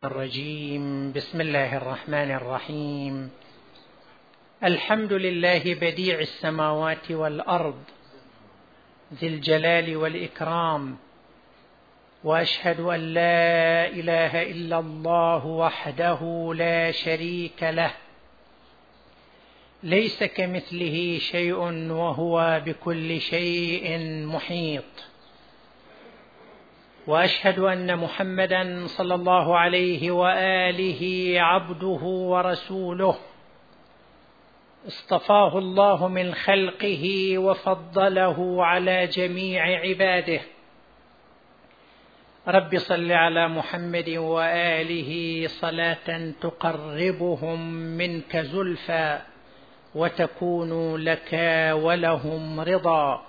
الرجيم. بسم الله الرحمن الرحيم. الحمد لله بديع السماوات والأرض ذي الجلال والإكرام، وأشهد أن لا إله إلا الله وحده لا شريك له، ليس كمثله شيء وهو بكل شيء محيط. وأشهد أن محمدا صلى الله عليه وآله عبده ورسوله، اصطفاه الله من خلقه وفضله على جميع عباده. رب صل على محمد وآله صلاة تقربهم منك زلفى وتكون لك ولهم رضا.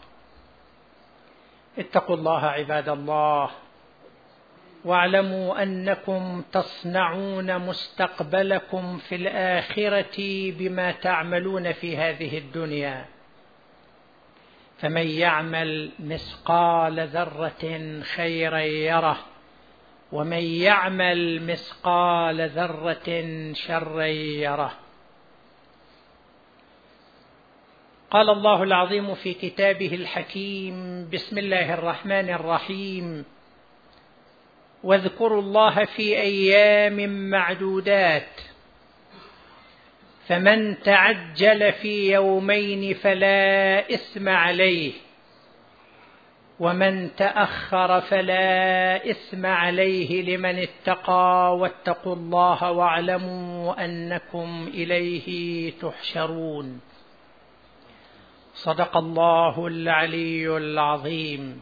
اتقوا الله عباد الله، واعلموا أنكم تصنعون مستقبلكم في الآخرة بما تعملون في هذه الدنيا. فمن يعمل مثقال ذرة خيرا يره، ومن يعمل مثقال ذرة شرا يره. قال الله العظيم في كتابه الحكيم: بسم الله الرحمن الرحيم: واذكروا الله في أيام معدودات، فمن تعجل في يومين فلا إثم عليه، ومن تأخر فلا إثم عليه لمن اتقى، واتقوا الله واعلموا أنكم إليه تحشرون. صدق الله العلي العظيم.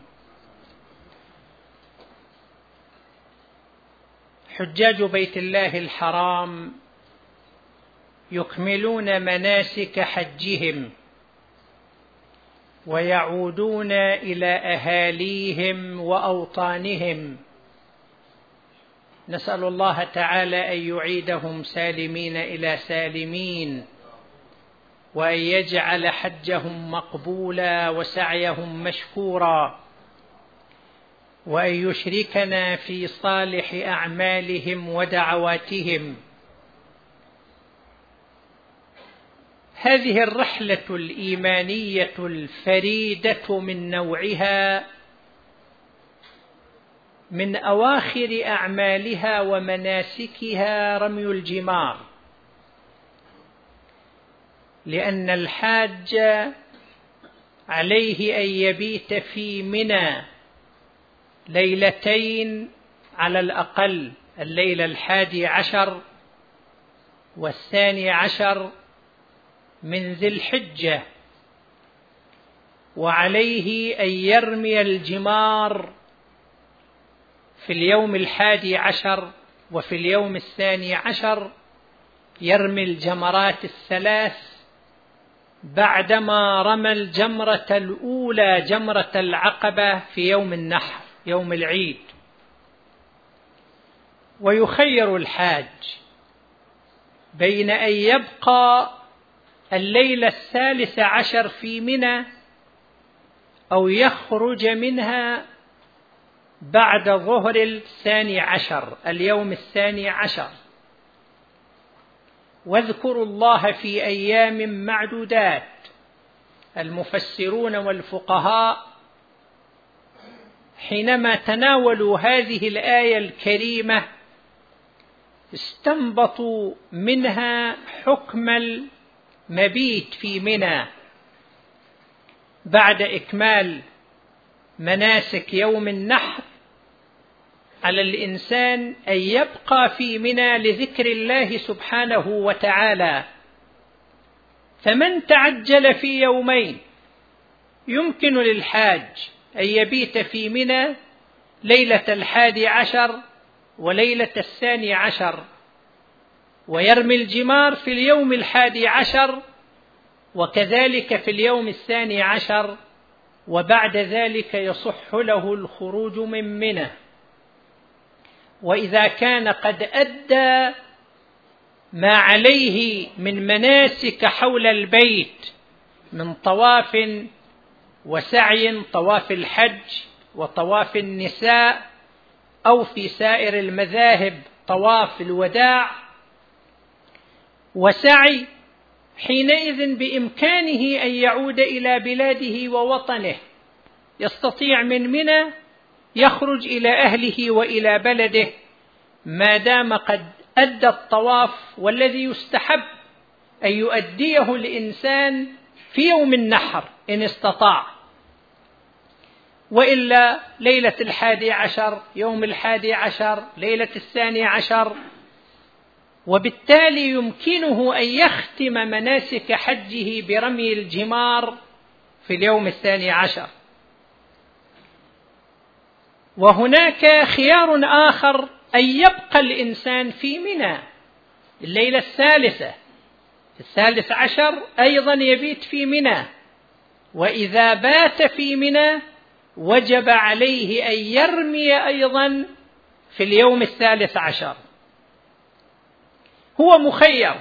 حجاج بيت الله الحرام يكملون مناسك حجهم ويعودون إلى أهاليهم وأوطانهم. نسأل الله تعالى أن يعيدهم سالمين إلى سالمين، وأن يجعل حجهم مقبولا وسعيهم مشكورا، وأن يشركنا في صالح أعمالهم ودعواتهم. هذه الرحلة الإيمانية الفريدة من نوعها من أواخر أعمالها ومناسكها رمي الجمار، لأن الحاج عليه أن يبيت في منى ليلتين على الأقل، الليلة 11 و12 من ذي الحجة، وعليه أن يرمي الجمار في اليوم 11 وفي اليوم 12 يرمي الجمرات الثلاث، بعدما رمى الجمرة الأولى جمرة العقبة في يوم النحر يوم العيد. ويخير الحاج بين أن يبقى الليلة 13 في منى، أو يخرج منها بعد ظهر 12 اليوم 12. واذكروا الله في أيام معدودات. المفسرون والفقهاء حينما تناولوا هذه الآية الكريمة استنبطوا منها حكم المبيت في منى بعد إكمال مناسك يوم النحر. على الإنسان أن يبقى في منى لذكر الله سبحانه وتعالى. فمن تعجل في يومين، يمكن للحاج أن يبيت في منى ليلة 11 وليلة 12، ويرمي الجمار في اليوم 11 وكذلك في اليوم 12، وبعد ذلك يصح له الخروج من منى. وإذا كان قد أدى ما عليه من مناسك حول البيت من طواف وسعي، طواف الحج وطواف النساء، أو في سائر المذاهب طواف الوداع وسعي، حينئذ بإمكانه أن يعود إلى بلاده ووطنه، يستطيع من منى يخرج إلى أهله وإلى بلده ما دام قد أدى الطواف، والذي يستحب أن يؤديه الإنسان في يوم النحر إن استطاع، وإلا ليلة 11، يوم 11، ليلة 12، وبالتالي يمكنه أن يختم مناسك حجه برمي الجمار في اليوم 12. وهناك خيار آخر أن يبقى الإنسان في منى الليلة 13، 13 أيضا يبيت في منى، وإذا بات في منى وجب عليه أن يرمي أيضا في اليوم 13. هو مخير،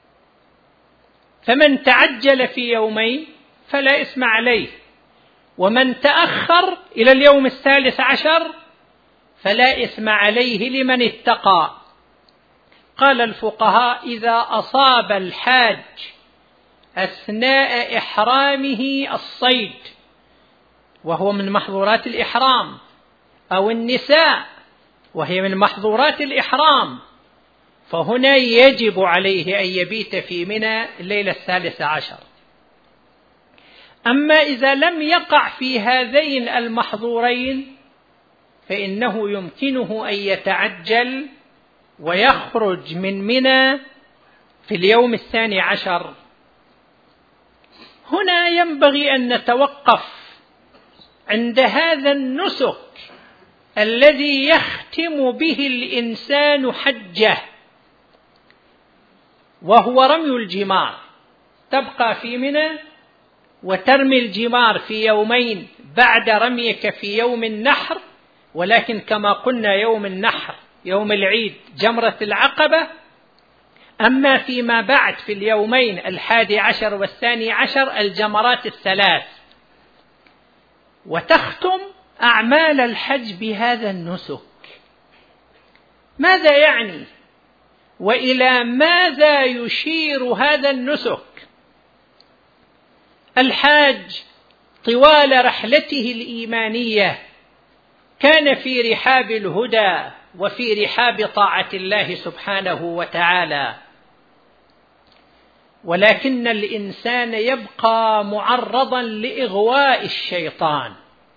فمن تعجل في يومين فلا إثم عليه، ومن تأخر إلى اليوم 13 فلا إثم عليه لمن اتقى. قال الفقهاء: إذا أصاب الحاج أثناء إحرامه الصيد، وهو من محظورات الإحرام، أو النساء وهي من محظورات الإحرام، فهنا يجب عليه أن يبيت في منى الليلة 13. أما إذا لم يقع في هذين المحظورين فإنه يمكنه أن يتعجل ويخرج من منى في اليوم 12. هنا ينبغي أن نتوقف عند هذا النسك الذي يختم به الإنسان حجه، وهو رمي الجمار. تبقى في منى وترمي الجمار في يومين بعد رميك في يوم النحر، ولكن كما قلنا يوم النحر يوم العيد جمرة العقبة. أما فيما بعد في اليومين 11 و12 الجمرات الثلاث. وتختم أعمال الحج بهذا النسك. ماذا يعني؟ وإلى ماذا يشير هذا النسك؟ الحاج طوال رحلته الإيمانية كان في رحاب الهدى وفي رحاب طاعة الله سبحانه وتعالى، ولكن الإنسان يبقى معرضا لإغواء الشيطان.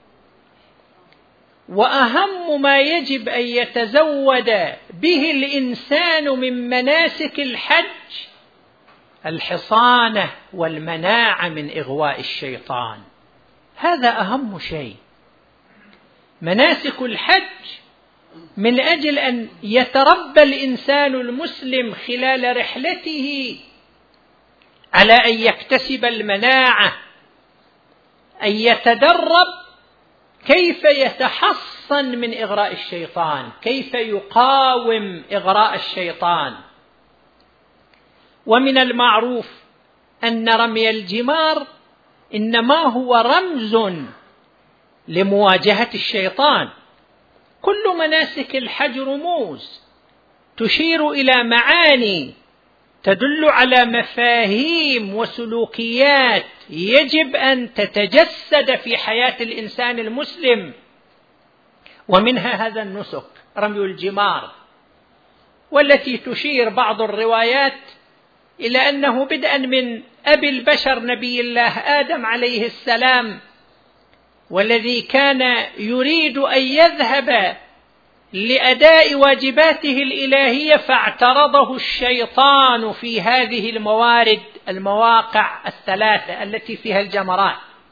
وأهم ما يجب أن يتزود به الإنسان من مناسك الحج الحصانة والمناعة من إغواء الشيطان. هذا أهم شيء. مناسك الحج من أجل أن يتربى الإنسان المسلم خلال رحلته على أن يكتسب المناعة، أن يتدرب كيف يتحصن من إغراء الشيطان، كيف يقاوم إغراء الشيطان. ومن المعروف أن رمي الجمار إنما هو رمز لمواجهة الشيطان. كل مناسك الحج رموز تشير إلى معاني تدل على مفاهيم وسلوكيات يجب أن تتجسد في حياة الإنسان المسلم، ومنها هذا النسك رمي الجمار، والتي تشير بعض الروايات إلى أنه بدءا من أبي البشر نبي الله آدم عليه السلام، والذي كان يريد أن يذهب لأداء واجباته الإلهية فاعترضه الشيطان في هذه المواقع الثلاثة التي فيها الجمرات.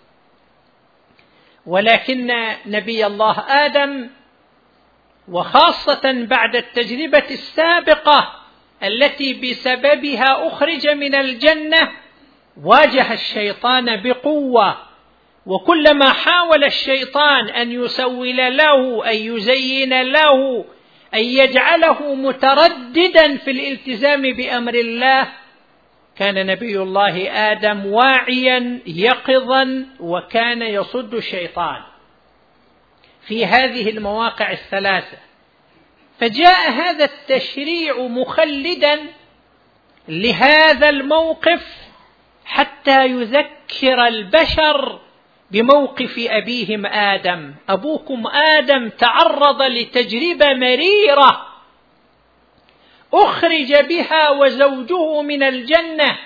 ولكن نبي الله آدم، وخاصة بعد التجربة السابقة التي بسببها أخرج من الجنة، واجه الشيطان بقوة. وكلما حاول الشيطان أن يسول له، أن يزين له، أن يجعله مترددا في الالتزام بأمر الله، كان نبي الله آدم واعيا يقظا وكان يصد الشيطان في هذه المواقع الثلاثة. فجاء هذا التشريع مخلدا لهذا الموقف حتى يذكر البشر بموقف أبيهم آدم. أبوكم آدم تعرض لتجربة مريرة أخرج بها وزوجه من الجنة،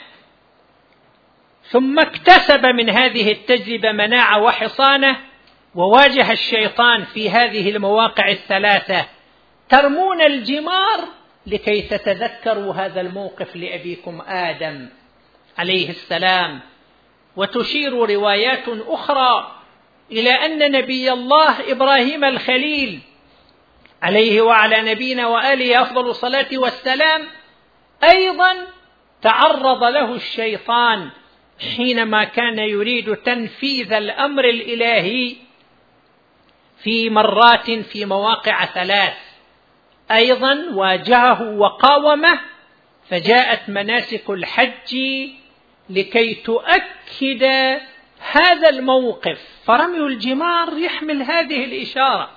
ثم اكتسب من هذه التجربة مناعة وحصانة، وواجه الشيطان في هذه المواقع الثلاثة. ترمون الجمار لكي تتذكروا هذا الموقف لأبيكم آدم عليه السلام. وتشير روايات أخرى إلى أن نبي الله إبراهيم الخليل عليه وعلى نبينا وآله أفضل الصلاة والسلام أيضا تعرض له الشيطان حينما كان يريد تنفيذ الأمر الإلهي في مرات في مواقع ثلاث، أيضا واجهه وقاومه، فجاءت مناسك الحج لكي تؤكد هذا الموقف. فرمي الجمار يحمل هذه الإشارة.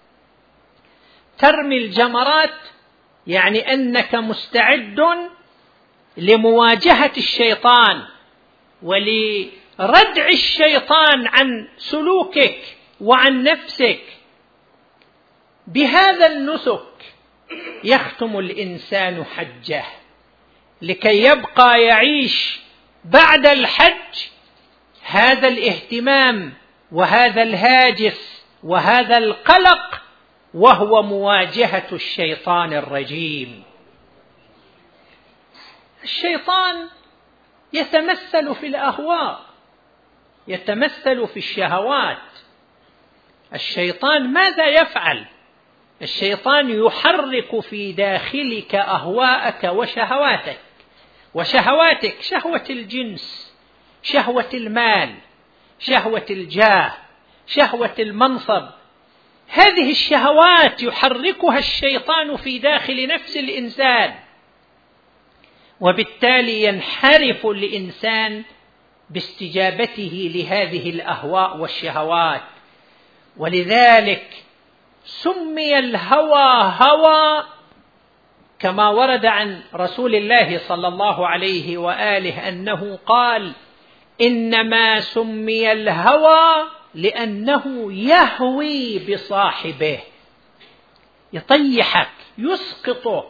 ترمي الجمرات يعني أنك مستعد لمواجهة الشيطان ولردع الشيطان عن سلوكك وعن نفسك. بهذا النسك يختم الإنسان حجه لكي يبقى يعيش بعد الحج هذا الاهتمام وهذا الهاجس وهذا القلق، وهو مواجهة الشيطان الرجيم. الشيطان يتمثل في الأهواء، يتمثل في الشهوات. الشيطان ماذا يفعل؟ الشيطان يحرك في داخلك أهواءك وشهواتك، شهوة الجنس، شهوة المال، شهوة الجاه، شهوة المنصب. هذه الشهوات يحركها الشيطان في داخل نفس الإنسان، وبالتالي ينحرف الإنسان باستجابته لهذه الأهواء والشهوات. ولذلك سمي الهوى هوى، كما ورد عن رسول الله صلى الله عليه وآله أنه قال: إنما سمي الهوى لأنه يهوي بصاحبه، يطيحك، يسقطك.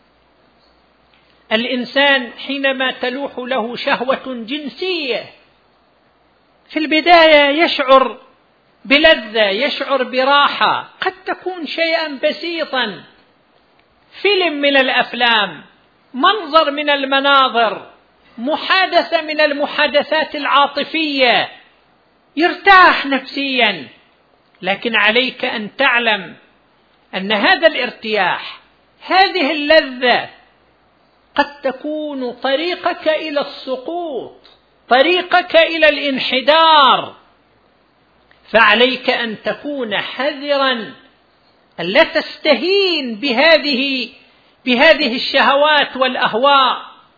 الإنسان حينما تلوح له شهوة جنسية في البداية يشعر بلذة، يشعر براحة، قد تكون شيئا بسيطا، فيلم من الأفلام، منظر من المناظر، محادثة من المحادثات العاطفية، يرتاح نفسيا. لكن عليك أن تعلم أن هذا الارتياح، هذه اللذة، قد تكون طريقك إلى السقوط، طريقك إلى الانحدار. فعليك أن تكون حذرا، ألا تستهين بهذه الشهوات والأهواء.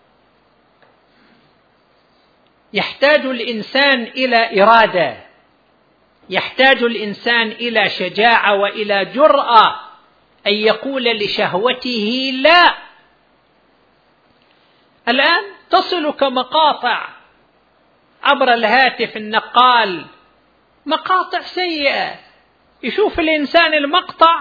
يحتاج الإنسان إلى إرادة، يحتاج الإنسان إلى شجاعة وإلى جرأة أن يقول لشهوته لا. الآن تصلك مقاطع عبر الهاتف النقال، مقاطع سيئة، يشوف الإنسان المقطع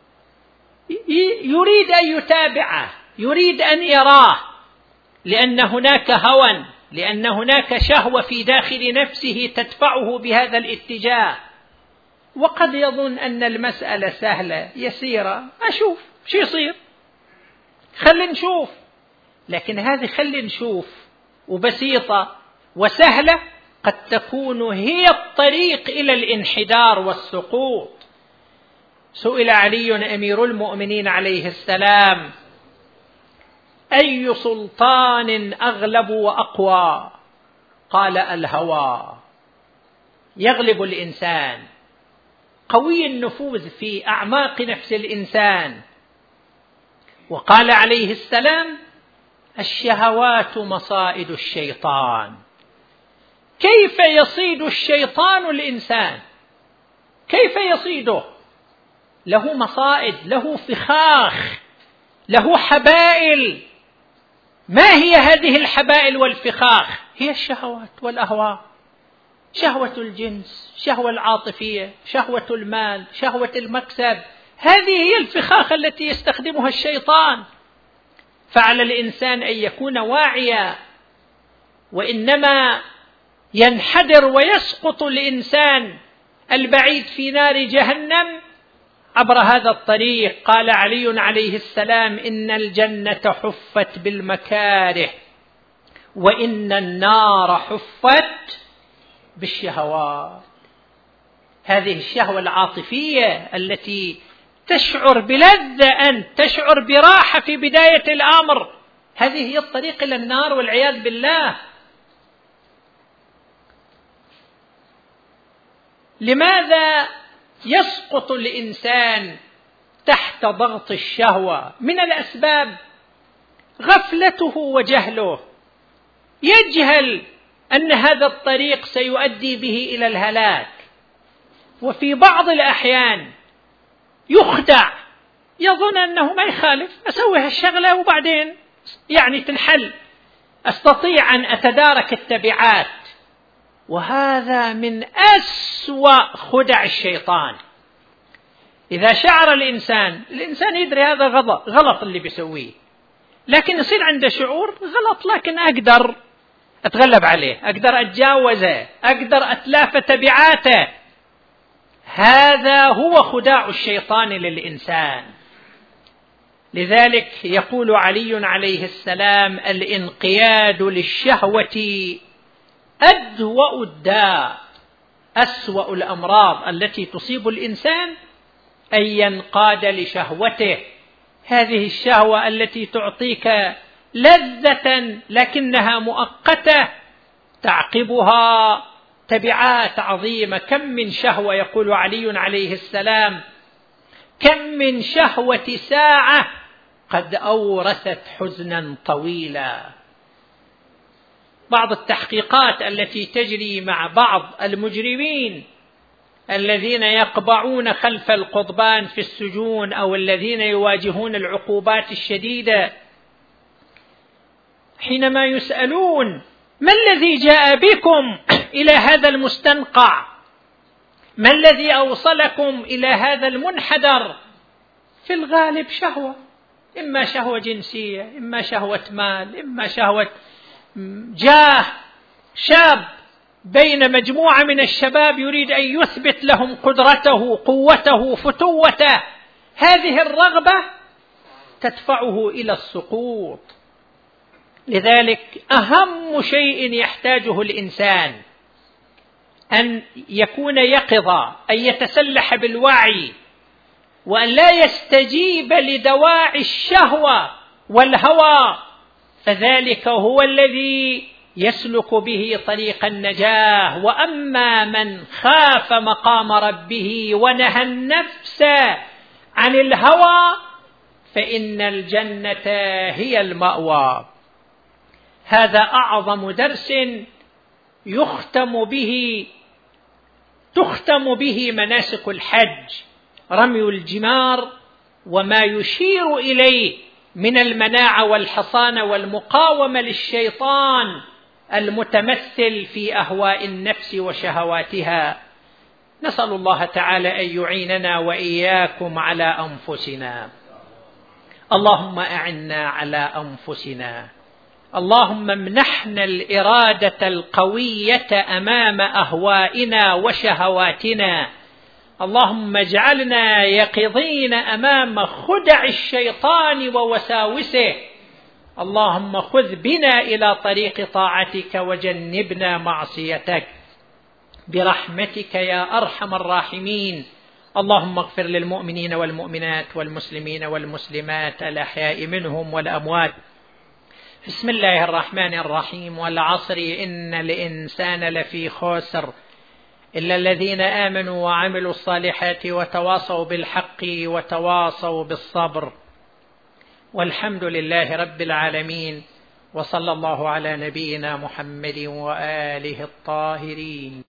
يريد أن يتابعه، يريد أن يراه، لأن هناك هوى، لأن هناك شهوة في داخل نفسه تدفعه بهذا الاتجاه. وقد يظن أن المسألة سهلة يسيرة، أشوف شو يصير، خلي نشوف. لكن هذه خلي نشوف وبسيطة وسهلة قد تكون هي الطريق إلى الانحدار والسقوط. سئل علي أمير المؤمنين عليه السلام: أي سلطان أغلب وأقوى؟ قال: الهوى. يغلب الإنسان، قوي النفوذ في أعماق نفس الإنسان. وقال عليه السلام: الشهوات مصائد الشيطان. كيف يصيد الشيطان الإنسان؟ كيف يصيده؟ له مصائد، له فخاخ، له حبائل. ما هي هذه الحبائل والفخاخ؟ هي الشهوات والأهواء، شهوة الجنس، شهوة العاطفية، شهوة المال، شهوة المكسب. هذه هي الفخاخ التي يستخدمها الشيطان. فعلى الإنسان أن يكون واعيا، وإنما ينحدر ويسقط الإنسان البعيد في نار جهنم عبر هذا الطريق. قال علي عليه السلام: إن الجنة حفت بالمكاره وإن النار حفت بالشهوات. هذه الشهوة العاطفية التي تشعر بلذة، أنت تشعر براحة في بداية الأمر، هذه هي الطريق إلى النار والعياذ بالله. لماذا يسقط الإنسان تحت ضغط الشهوة؟ من الأسباب غفلته وجهله، يجهل أن هذا الطريق سيؤدي به إلى الهلاك، وفي بعض الأحيان يخدع، يظن أنه ما يخالف، أسوي هالشغلة وبعدين يعني تنحل، أستطيع أن أتدارك التبعات. وهذا من أسوأ خدع الشيطان. إذا شعر الإنسان يدري هذا غلط اللي بيسويه، لكن يصير عنده شعور غلط، لكن أقدر أتغلب عليه، أقدر أتجاوزه، أقدر أتلافى تبعاته. هذا هو خداع الشيطان للإنسان. لذلك يقول علي عليه السلام: الانقياد للشهوة أدوأ الداء. أسوأ الأمراض التي تصيب الإنسان أن ينقاد لشهوته، هذه الشهوة التي تعطيك لذة لكنها مؤقتة، تعقبها تبعات عظيمة. كم من شهوة، يقول علي عليه السلام: كم من شهوة ساعة قد أورثت حزنا طويلا. بعض التحقيقات التي تجري مع بعض المجرمين الذين يقبعون خلف القضبان في السجون أو الذين يواجهون العقوبات الشديدة، حينما يسألون: ما الذي جاء بكم إلى هذا المستنقع؟ ما الذي أوصلكم إلى هذا المنحدر؟ في الغالب شهوة، إما شهوة جنسية، إما شهوة مال، إما شهوة جاه. شاب بين مجموعة من الشباب يريد أن يثبت لهم قدرته، قوته، فتوته، هذه الرغبة تدفعه إلى السقوط. لذلك أهم شيء يحتاجه الإنسان أن يكون يقظا، أن يتسلح بالوعي، وأن لا يستجيب لدواعي الشهوة والهوى، فذلك هو الذي يسلك به طريق النجاة. وأما من خاف مقام ربه ونهى النفس عن الهوى فإن الجنة هي المأوى. هذا أعظم درس تختم به مناسك الحج، رمي الجمار وما يشير إليه من المناعة والحصانة والمقاومة للشيطان المتمثل في أهواء النفس وشهواتها. نسأل الله تعالى أن يعيننا وإياكم على أنفسنا. اللهم أعنا على أنفسنا، اللهم امنحنا الإرادة القوية أمام أهوائنا وشهواتنا، اللهم اجعلنا يقظين أمام خدع الشيطان ووساوسه، اللهم خذ بنا إلى طريق طاعتك وجنبنا معصيتك برحمتك يا أرحم الراحمين. اللهم اغفر للمؤمنين والمؤمنات والمسلمين والمسلمات الأحياء منهم والأموات. بسم الله الرحمن الرحيم. والعصر إن الإنسان لفي خسر إلا الذين آمنوا وعملوا الصالحات وتواصوا بالحق وتواصوا بالصبر. والحمد لله رب العالمين، وصلى الله على نبينا محمد وآله الطاهرين.